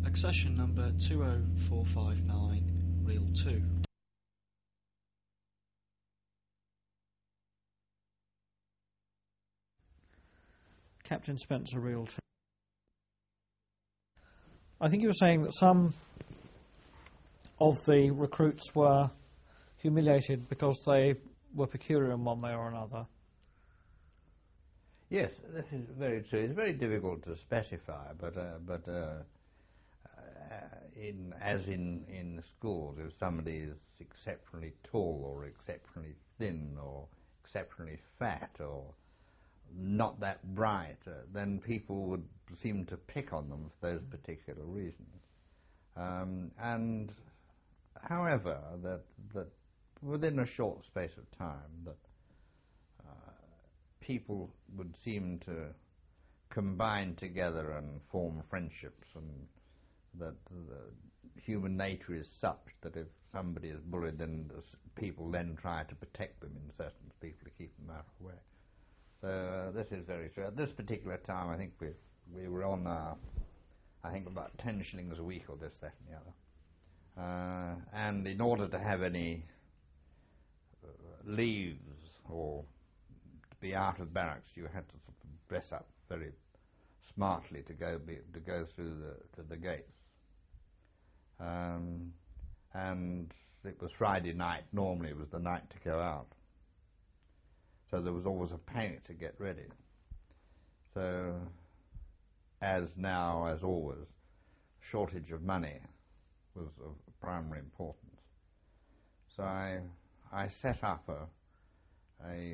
Accession number 20459, Reel 2. Captain Spencer, Reel 2. I think you were saying that some of the recruits were humiliated because they were peculiar in one way or another. Yes, this is very true. It's very difficult to specify, but in schools, if somebody is exceptionally tall or exceptionally thin or exceptionally fat or not that bright, then people would seem to pick on them for those particular reasons. And however, that within a short space of time, that people would seem to combine together and form friendships, and that the human nature is such that if somebody is bullied, then people then try to protect them in certain people to keep them out of the way. So this is very true. At this particular time, I think we were on, I think, about 10 shillings a week or this, that and the other. And in order to have any leaves or to be out of barracks, you had to sort of dress up very smartly to go through to the gates. And it was Friday night. Normally it was the night to go out. So there was always a panic to get ready. So, as now, as always, shortage of money was of primary importance. So I set up a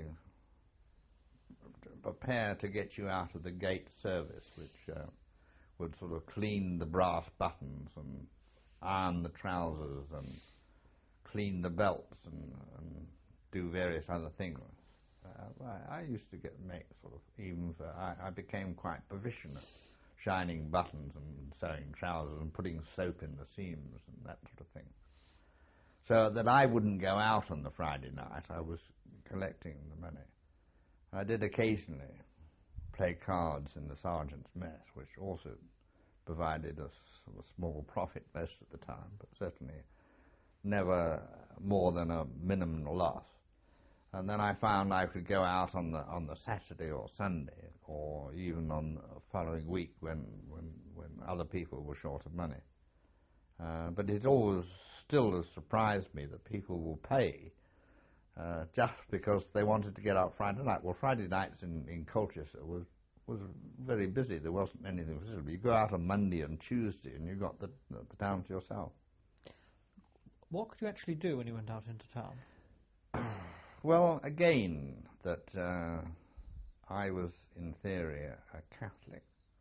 prepare to get you out of the gate service, which would sort of clean the brass buttons and iron the trousers and clean the belts and do various other things. I used to make sort of I became quite proficient at shining buttons and sewing trousers and putting soap in the seams and that sort of thing. So that I wouldn't go out on the Friday night, I was collecting the money. I did occasionally play cards in the sergeant's mess, which also provided us a small profit most of the time, but certainly never more than a minimum loss. And then I found I could go out on the Saturday or Sunday, or even on the following week when other people were short of money. But it always still has surprised me that people will pay just because they wanted to get out Friday night. Well, Friday nights in Colchester was very busy. There wasn't anything visible. You go out on Monday and Tuesday, and you got the town to yourself. What could you actually do when you went out into town? Well, again, that I was, in theory, a Catholic,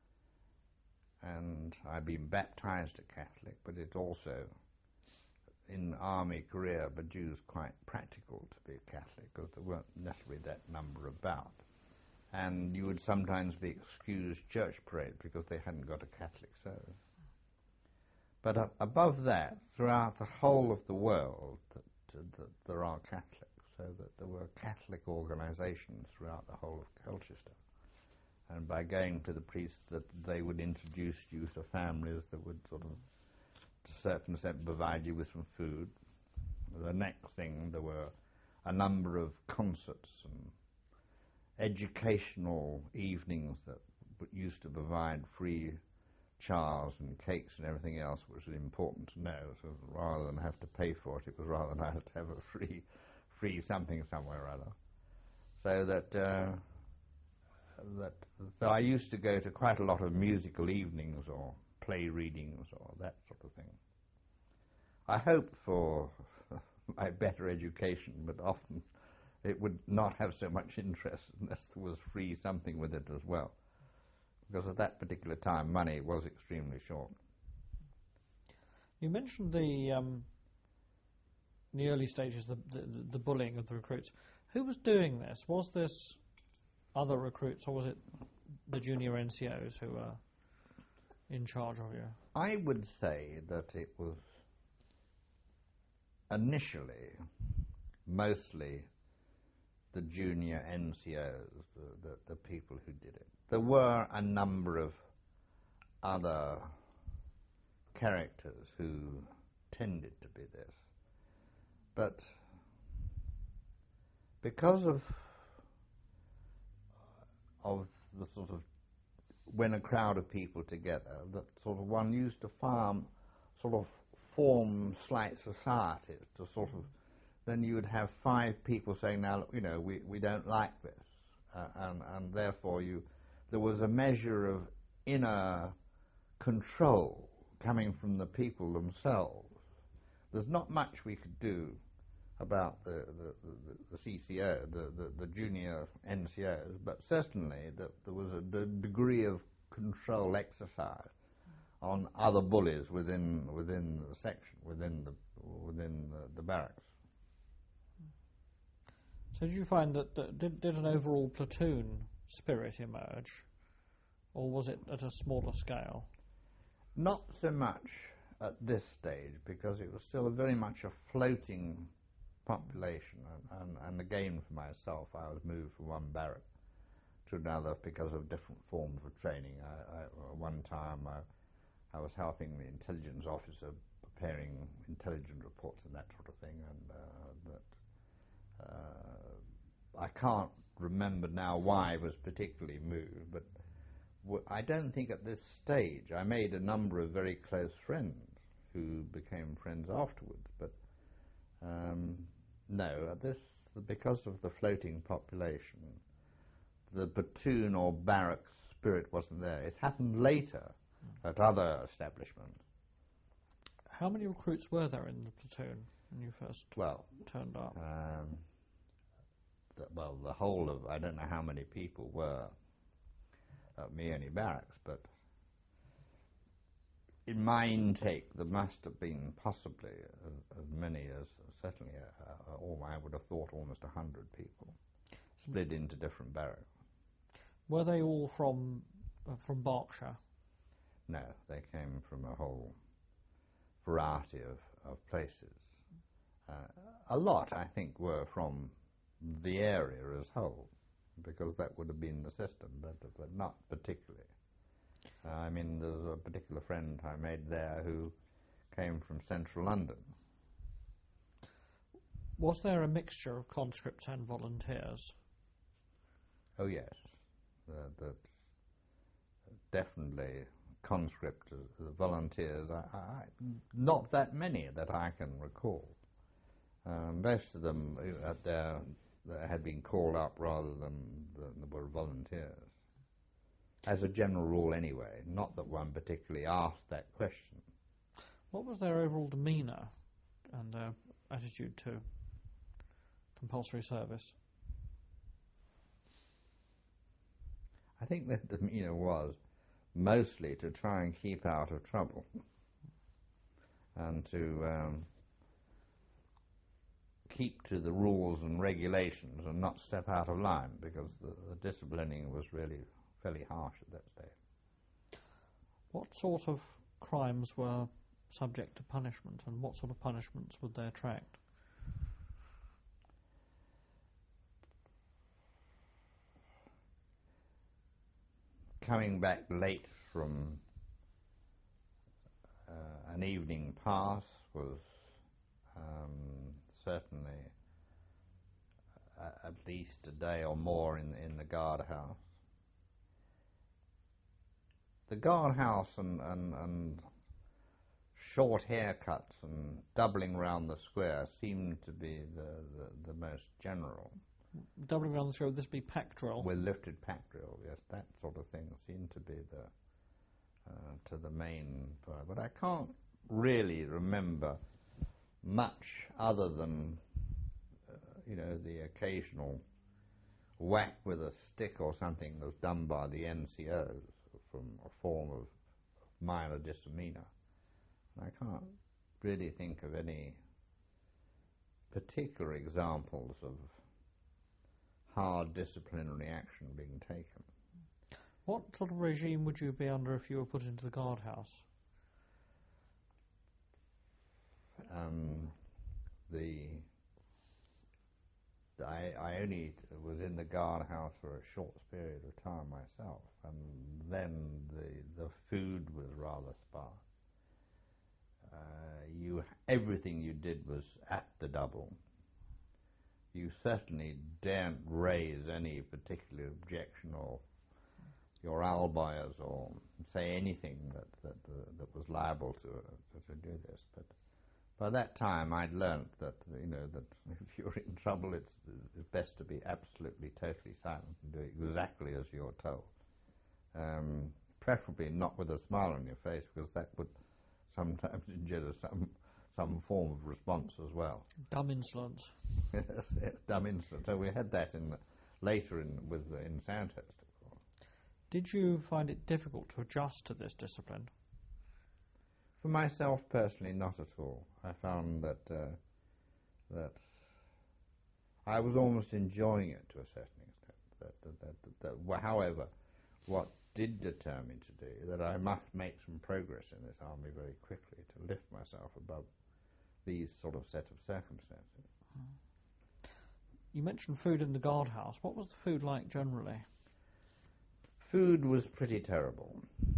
and I'd been baptized a Catholic, but it's also, in army career, but Jews quite practical to be a Catholic, because there weren't necessarily that number about. And you would sometimes be excused church parade because they hadn't got a Catholic service. But above that, throughout the whole of the world, there are Catholics. So that there were Catholic organizations throughout the whole of Colchester. And by going to the priest, that they would introduce you to families that would sort of, to a certain extent, provide you with some food. The next thing, there were a number of concerts and educational evenings that used to provide free chars and cakes and everything else, which was important to know. So rather than have to pay for it, it was rather nice to have a free something somewhere or other. So so I used to go to quite a lot of musical evenings or play readings or that sort of thing. I hoped for my better education, but often it would not have so much interest unless there was free something with it as well. Because at that particular time, money was extremely short. You mentioned in the early stages, the bullying of the recruits. Who was doing this? Was this other recruits, or was it the junior NCOs who were in charge of you? I would say that it was initially mostly the junior NCOs, the people who did it. There were a number of other characters who tended to be this. But because of the sort of, when a crowd of people together, that sort of one used to form slight societies to sort of, then you would have 5 people saying, now, look, you know, we don't like this, and therefore there was a measure of inner control coming from the people themselves. There's not much we could do about the CCO, the junior NCOs, but certainly that there was a degree of control exercised on other bullies within the section, within the barracks. So did you find that did an overall platoon spirit emerge, or was it at a smaller scale? Not so much at this stage, because it was still very much a floating population, and again for myself, I was moved from one barrack to another because of different forms of training. One time I was helping the intelligence officer preparing intelligence reports and that sort of thing, and I can't remember now why I was particularly moved, but I don't think at this stage I made a number of very close friends who became friends afterwards, but no, because of the floating population, the platoon or barracks spirit wasn't there. It happened later at other establishments. How many recruits were there in the platoon when you first turned up? The whole of, I don't know how many people were at Meeoni Barracks, but in my intake there must have been possibly as many as, certainly, I would have thought almost 100 people, split into different barracks. Were they all from Berkshire? No, they came from a whole variety of places. A lot, I think, were from the area as whole, because that would have been the system, but not particularly. I mean, there's a particular friend I made there who came from central London. Was there a mixture of conscripts and volunteers? Oh yes, definitely conscript, volunteers. Not that many that I can recall. Most of them had been called up rather than were volunteers. As a general rule, anyway. Not that one particularly asked that question. What was their overall demeanour and attitude to compulsory service? I think that the demeanour was mostly to try and keep out of trouble and to keep to the rules and regulations and not step out of line, because the disciplining was really fairly harsh at that stage. What sort of crimes were subject to punishment, and what sort of punishments would they attract? Coming back late from an evening pass was certainly at least a day or more in the guardhouse. The guardhouse and short haircuts and doubling round the square seemed to be the most general. Doubling round the square, would this be pack drill? With lifted pack drill, yes, that sort of thing seemed to be the main part. But I can't really remember much other than the occasional whack with a stick or something was done by the NCOs from a form of minor misdemeanor. I can't really think of any particular examples of hard disciplinary action being taken. What sort of regime would you be under if you were put into the guardhouse? I only was in the guardhouse for a short period of time myself, and then the food was rather sparse. everything you did was at the double. You certainly daren't raise any particular objection or your albuyers or say anything that was liable to do this. But by that time, I'd learnt that that if you're in trouble, it's best to be absolutely, totally silent and do exactly as you're told. Preferably not with a smile on your face, because that would sometimes engender some form of response as well. Dumb insolence. Yes, dumb insolence. So we had that later in Sandhurst. Did you find it difficult to adjust to this discipline? For myself personally, not at all. I found that I was almost enjoying it to a certain extent. However, what did determine me to do that I must make some progress in this army very quickly to lift myself above these sort of set of circumstances. You mentioned food in the guardhouse. What was the food like generally? Food was pretty terrible.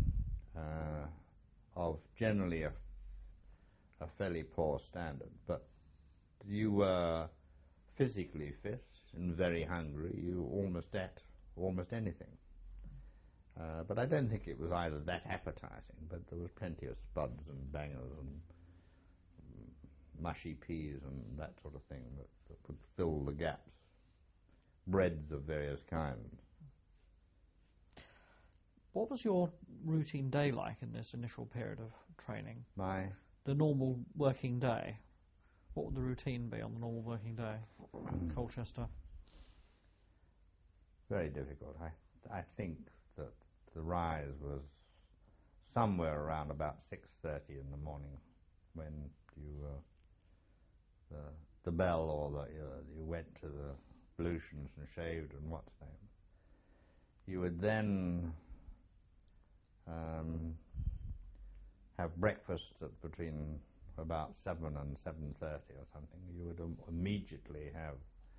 Of generally a fairly poor standard, but you were physically fit and very hungry. You almost ate almost anything. But I don't think it was either that appetizing, but there was plenty of spuds and bangers and mushy peas and that sort of thing that would fill the gaps. Breads of various kinds. What was your routine day like in this initial period of training? The normal working day. What would the routine be on the normal working day in Colchester? Very difficult. I think that the rise was somewhere around about 6:30 in the morning when the bell or you went to the ablutions and shaved and what's name. You would then have breakfast at between about 7 and 7:30 or something. You would immediately have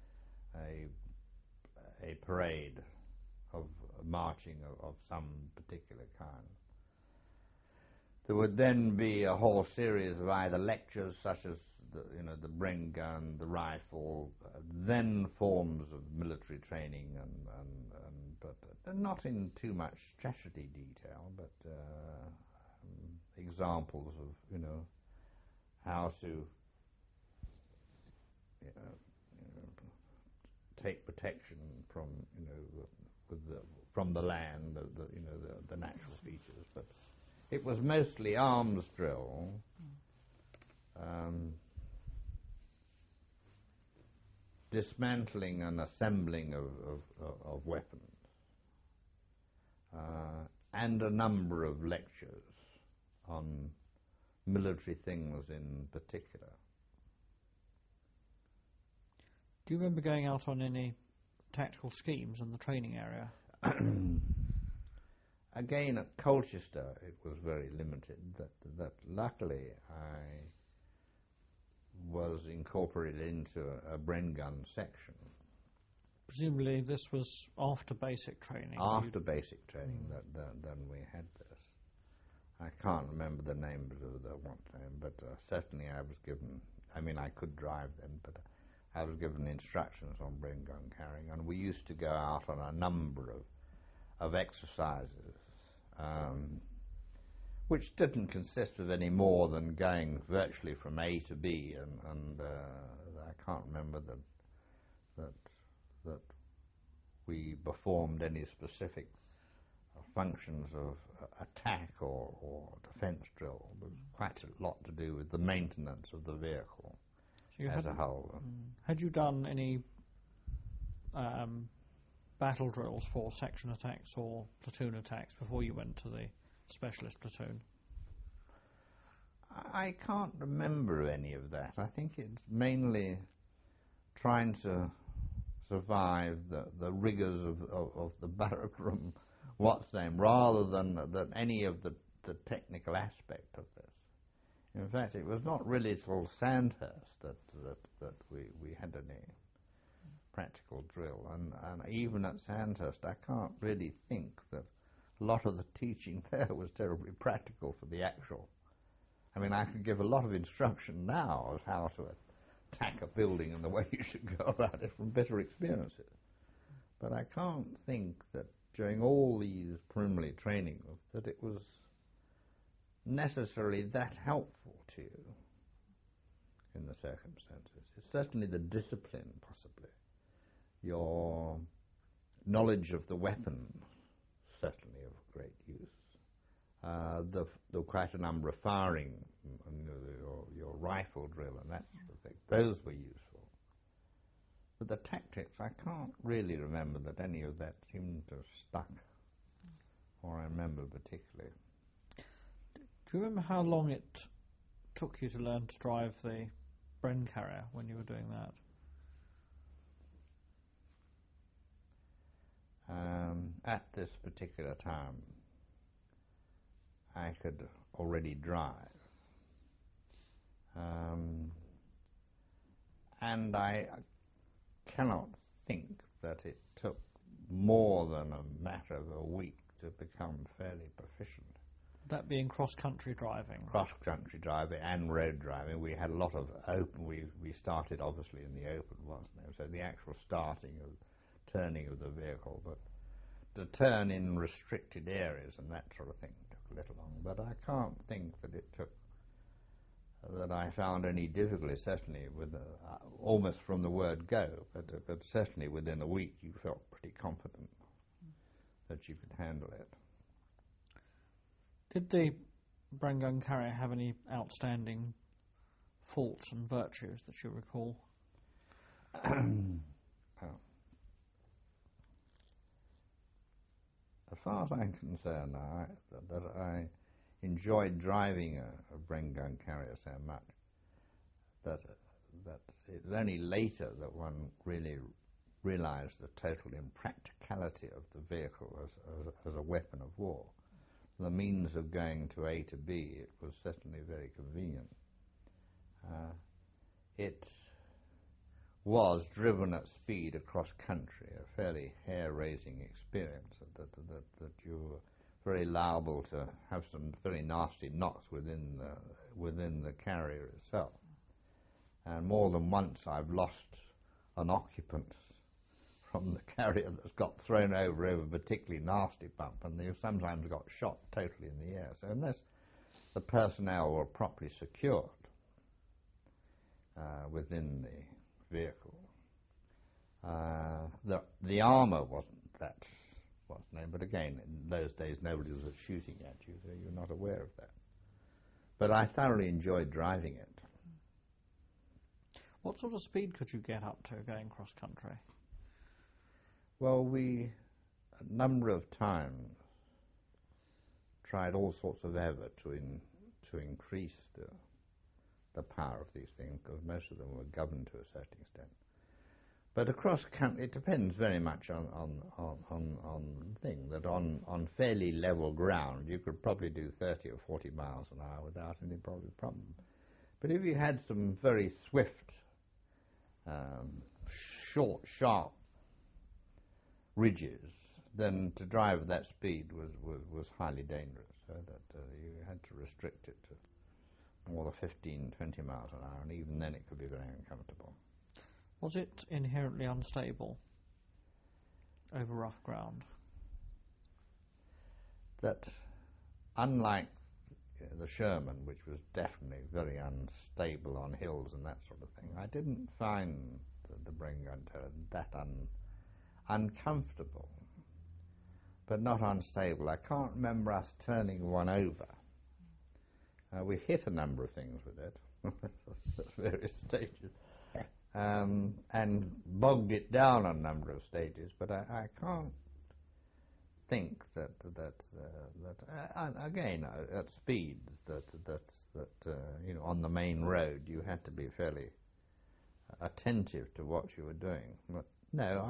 a parade of marching of some particular kind. There would then be a whole series of either lectures such as the Bren gun, the rifle, then forms of military training but not in too much tragedy detail, but examples of how to take protection from from the land, the natural features. But it was mostly arms drill. Dismantling and assembling of weapons, and a number of lectures on military things in particular. Do you remember going out on any tactical schemes in the training area? Again, at Colchester, it was very limited. That luckily I was incorporated into a Bren gun section. Presumably this was after basic training. After basic training, then we had this. I can't remember the name of the one name, but certainly I was given. I mean, I could drive then, but I was given instructions on Bren gun carrying, and we used to go out on a number of exercises. Which didn't consist of any more than going virtually from A to B, and I can't remember that we performed any specific functions of attack or defence drill. There was quite a lot to do with the maintenance of the vehicle as a whole. Had you done any battle drills for section attacks or platoon attacks before you went to the specialist platoon? I can't remember any of that. I think it's mainly trying to survive the rigours of the barrack room, rather than any of the technical aspect of this. In fact, it was not really till Sandhurst that we had any practical drill, and even at Sandhurst, I can't really think that a lot of the teaching there was terribly practical for the actual I mean, I could give a lot of instruction now of how to attack a building and the way you should go about it from bitter experiences. But I can't think that during all these preliminary trainings that it was necessarily that helpful to you in the circumstances. It's certainly the discipline, possibly. Your knowledge of the weapon, certainly of great use. The quite a number of firing, your rifle drill and that sort of thing, those were useful. But the tactics, I can't really remember that any of that seemed to have stuck, or I remember particularly. Do you remember how long it took you to learn to drive the Bren carrier when you were doing that? At this particular time, I could already drive. And I cannot think that it took more than a matter of a week to become fairly proficient. That being cross-country driving? Cross-country driving and road driving. We had a lot of open. We started obviously in the open, wasn't it? So the actual starting of turning of the vehicle, but to turn in restricted areas and that sort of thing took a little long. But I can't think that it took, that I found any difficulty, certainly with almost from the word go, but certainly within a week you felt pretty confident that you could handle it. Did the Bren gun carrier have any outstanding faults and virtues that you recall? As far as I'm concerned, that I enjoyed driving a Bren gun carrier so much that it's only later that one really realized the total impracticality of the vehicle as a weapon of war. The means of going to A to B, it was certainly very convenient. It was driven at speed across country, a fairly hair-raising experience, that you were very liable to have some very nasty knocks within the carrier itself. And more than once I've lost an occupant from the carrier that's got thrown over a particularly nasty bump, and they've sometimes got shot totally in the air. So unless the personnel were properly secured within the vehicle, the armour wasn't that what's name, but again, in those days nobody was shooting at you, so you're not aware of that. But I thoroughly enjoyed driving it. What sort of speed could you get up to going cross-country? Well, we, a number of times, tried all sorts of effort to increase the power of these things, because most of them were governed to a certain extent. But across country, it depends very much on the thing, that on fairly level ground, you could probably do 30 or 40 miles an hour without any problem. But if you had some very swift, short, sharp ridges, then to drive at that speed was highly dangerous, so that you had to restrict it to more than 15, 20 miles an hour, and even then it could be very uncomfortable. Was it inherently unstable over rough ground? That, unlike the Sherman, which was definitely very unstable on hills and that sort of thing, I didn't find the Bren gun that uncomfortable, but not unstable. I can't remember us turning one over. We hit a number of things with it at various stages, and bogged it down on a number of stages, but I can't think that again, at speeds that on the main road you had to be fairly attentive to what you were doing. But no,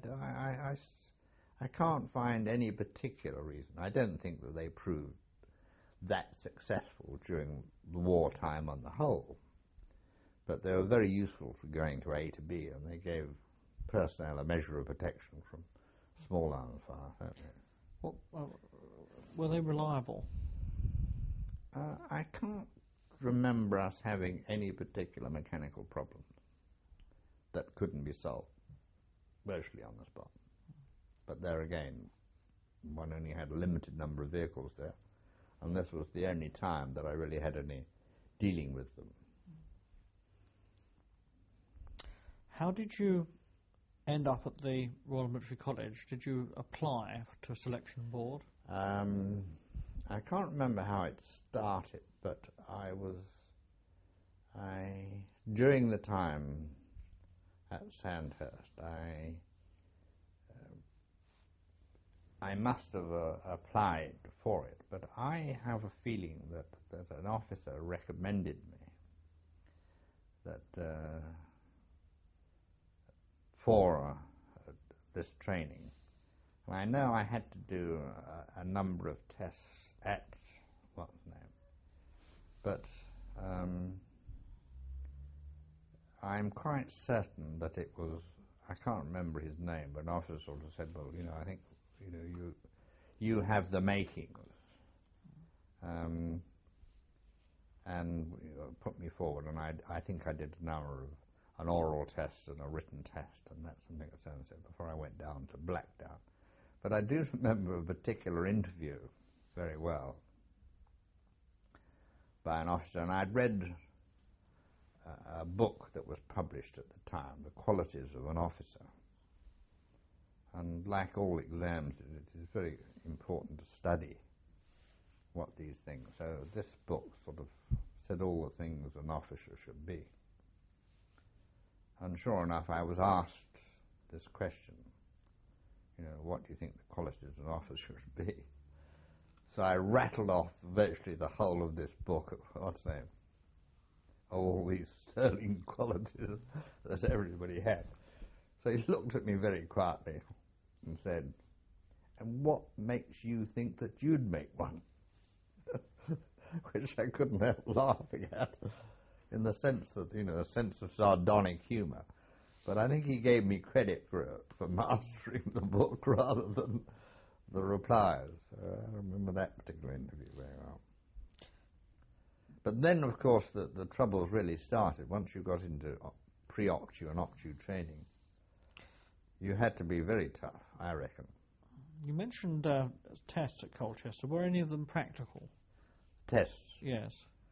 I can't find any particular reason. I don't think that they proved that successful during the wartime on the whole, but they were very useful for going to A to B, and they gave personnel a measure of protection from small arms fire. Were they reliable? I can't remember us having any particular mechanical problems that couldn't be solved, virtually on the spot. But there again, one only had a limited number of vehicles there, and this was the only time that I really had any dealing with them. How did you end up at the Royal Military College? Did you apply to a selection board? I can't remember how it started, but during the time at Sandhurst, I must have applied for it, but I have a feeling that an officer recommended me that for this training. And I know I had to do a number of tests at what's the name, but I'm quite certain that it was, I can't remember his name, but an officer sort of said, well, I think you have the makings, and put me forward, and I think I did a number of an oral test and a written test, and that's something that sounds said before I went down to Blackdown. But I do remember a particular interview very well by an officer, and I'd read a book that was published at the time, The Qualities of an Officer. And like all exams, it is very important to study what these things. So this book sort of said all the things an officer should be. And sure enough, I was asked this question, what do you think the qualities of an officer should be? So I rattled off virtually the whole of this book of what's name, all these sterling qualities that everybody had. So he looked at me very quietly and said, and what makes you think that you'd make one? Which I couldn't help laughing at, in the sense that, a sense of sardonic humour. But I think he gave me credit for mastering the book rather than the replies. I remember that particular interview very well. But then, of course, the troubles really started. Once you got into pre-octu and octu training, you had to be very tough, I reckon. You mentioned tests at Colchester. Were any of them practical? Tests? Yes.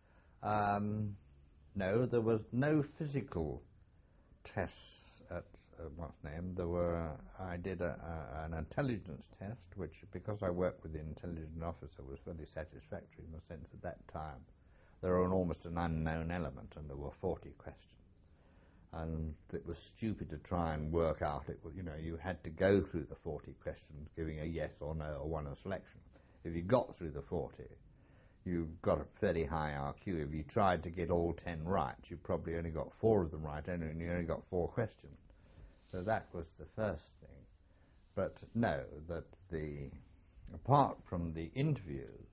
No, there was no physical tests at There were. I did an intelligence test, which, because I worked with the intelligence officer, was very satisfactory in the sense at that time there were almost an unknown element, and there were 40 questions. And it was stupid to try and work out. It was, you had to go through the 40 questions, giving a yes or no or one a selection. If you got through the 40, you got a fairly high RQ. If you tried to get all 10 right, you probably only got 4 of them right, and you only got 4 questions. So that was the first thing. But no, that apart from the interviews,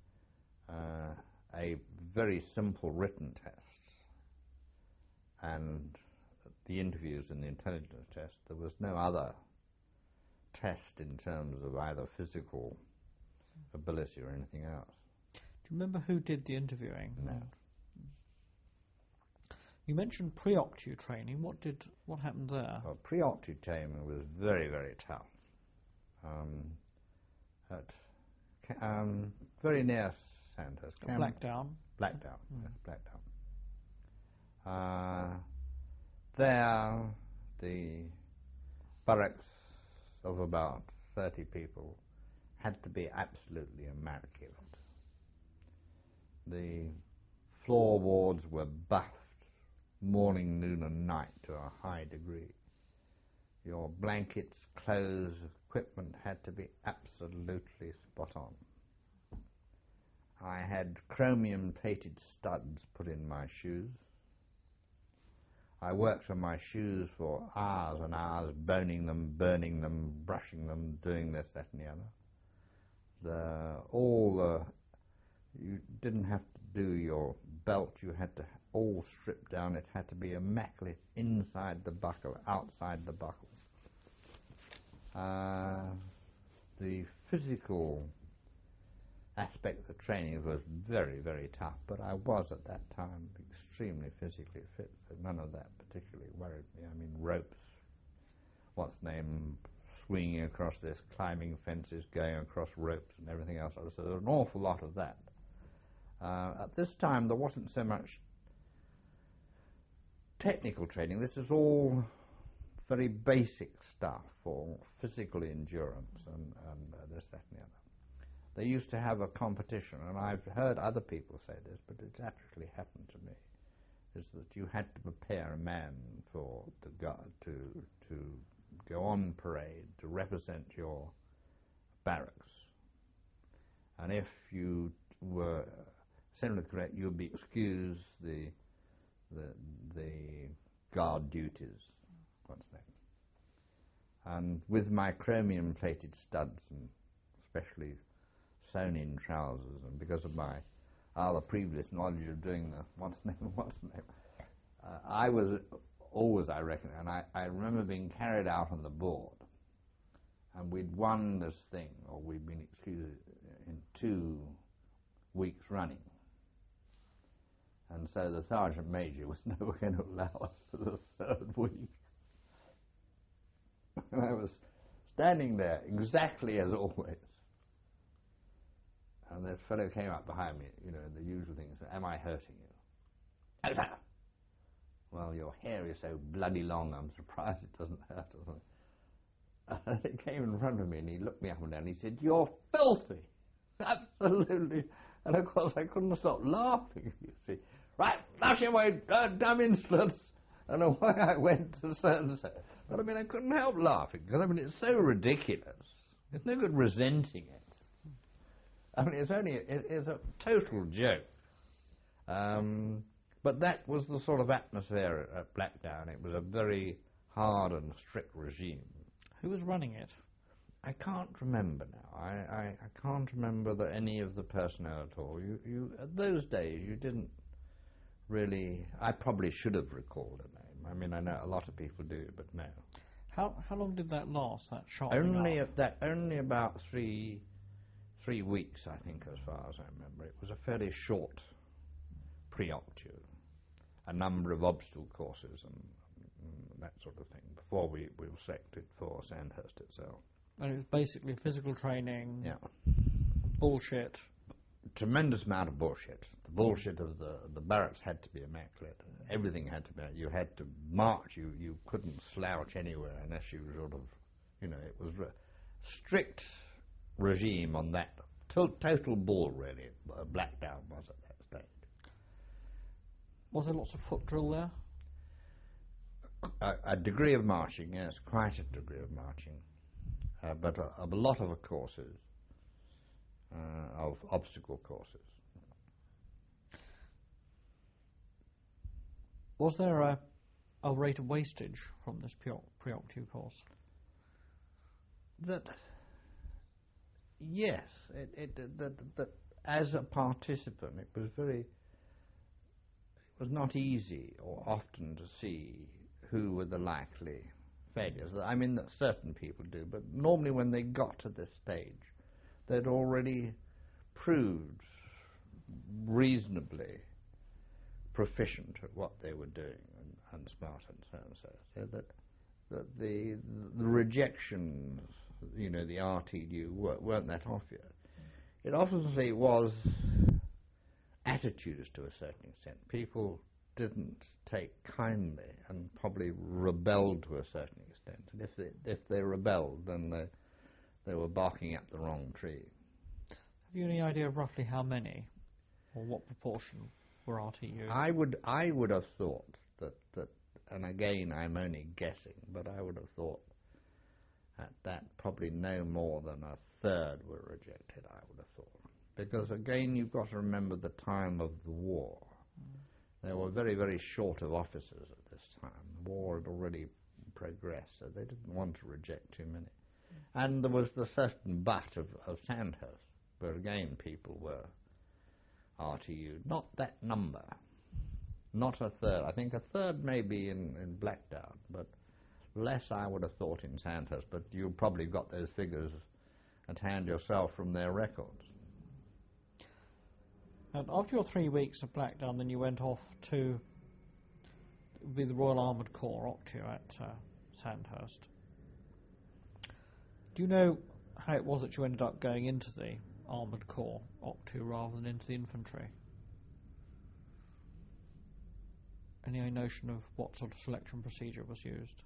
a very simple written test and the interviews and the intelligence test, there was no other test in terms of either physical ability or anything else. Do you remember who did the interviewing? No. You mentioned pre-octu training. What happened there? Well, pre-octu training was very, very tough. Very near Sandhurst. Blackdown. Blackdown. Yes, Blackdown. There, the barracks of about 30 people had to be absolutely immaculate. The floorboards were buffed morning, noon and night to a high degree. Your blankets, clothes, equipment had to be absolutely spot on. I had chromium-plated studs put in my shoes. I worked on my shoes for hours and hours, boning them, burning them, brushing them, doing this, that and the other. You didn't have to do your belt, you had to all strip down. It had to be immaculate inside the buckle, outside the buckle. The physical aspect of the training was very, very tough, but I was at that time extremely physically fit, so none of that particularly worried me. I mean, ropes, what's name, swinging across this, climbing fences, going across ropes and everything else. So there was an awful lot of that. At this time, there wasn't so much technical training. This is all very basic stuff for physical endurance and this, that, and the other. They used to have a competition, and I've heard other people say this, but it actually happened to me, is that you had to prepare a man for to go on parade, to represent your barracks. And if you were similarly correct, you'd be excused the guard duties, what's name. And with my chromium-plated studs, and especially sewn-in trousers, and because of my other previous knowledge of doing the what's name, I was always, I reckon, and I remember being carried out on the board, and we'd won this thing, or we'd been excused in 2 weeks running. And so the sergeant major was never going to allow us for the 3rd week. And I was standing there exactly as always. And this fellow came up behind me, you know, the usual thing, said, "Am I hurting you?" "Well, your hair is so bloody long, I'm surprised it doesn't hurt." And he came in front of me and he looked me up and down and he said, "You're filthy." Absolutely. And of course I couldn't stop laughing, you see. "Right, flush away, damn insolence." And away I went to so-and-so. But I mean, I couldn't help laughing, because I mean, it's so ridiculous. It's no good resenting it. I mean, it's a total joke. But that was the sort of atmosphere at Blackdown. It was a very hard and strict regime. Who was running it? I can't remember now. I can't remember any of the personnel at all. You at those days, you didn't really... I probably should have recalled a name. I mean, I know a lot of people do, but no. How long did that last, that sharpening up? Only about 3 weeks, I think, as far as I remember. It was a fairly short pre-optu, a number of obstacle courses and that sort of thing before we were selected for Sandhurst itself. And it was basically physical training, yeah, bullshit. Tremendous amount of bullshit. The bullshit of the barracks had to be immaculate. Everything had to be. You had to march. You couldn't slouch anywhere unless you sort of, you know, it was strict regime on that. Total bull, really. Blackdown was at that stage. Was there lots of foot drill there? A degree of marching, yes, quite a degree of marching. But a lot of courses, of obstacle courses. Was there a rate of wastage from this pre-optu course? Yes, that as a participant, it was not easy or often to see who were the likely failures. I mean, that certain people do, but normally when they got to this stage, they'd already proved reasonably proficient at what they were doing and smart and so and so that the rejections, you know, the RTU weren't that obvious. It obviously was attitudes to a certain extent. People didn't take kindly and probably rebelled to a certain extent. And if they rebelled, then they were barking up the wrong tree. Have you any idea of roughly how many, or what proportion were RTU? I would have thought that, and again I'm only guessing, but I would have thought that probably no more than a third were rejected, I would have thought. Because again, you've got to remember the time of the war. They were very, very short of officers at this time. The war had already progressed, so they didn't want to reject too many. And there was the certain butt of Sandhurst, where again people were RTU. Not that number. Not a third. I think a third maybe in Blackdown, but less I would have thought in Sandhurst. But you probably got those figures at hand yourself from their records. And after your 3 weeks of Blackdown, then you went off to be the Royal Armoured Corps, Octu, at Sandhurst. Do you know how it was that you ended up going into the Armoured Corps, Octu, rather than into the infantry? Any notion of what sort of selection procedure was used?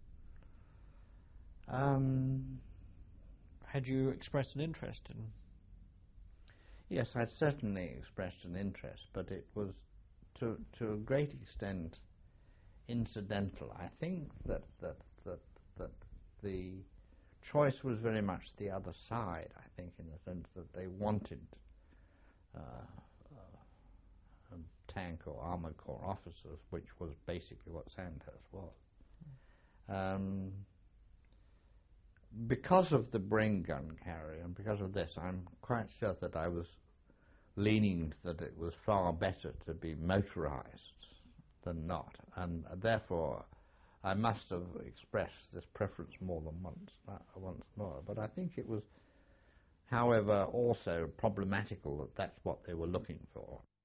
Had you expressed an interest in? Yes, I'd certainly expressed an interest, but it was to a great extent incidental. I think that the choice was very much the other side, I think, in the sense that they wanted tank or armoured corps officers, which was basically what Sandhurst was. Because of the Bren gun carrier and because of this, I'm quite sure that I was leaning that it was far better to be motorised than not, and therefore I must have expressed this preference more than once more. But I think it was, however, also problematical that that's what they were looking for.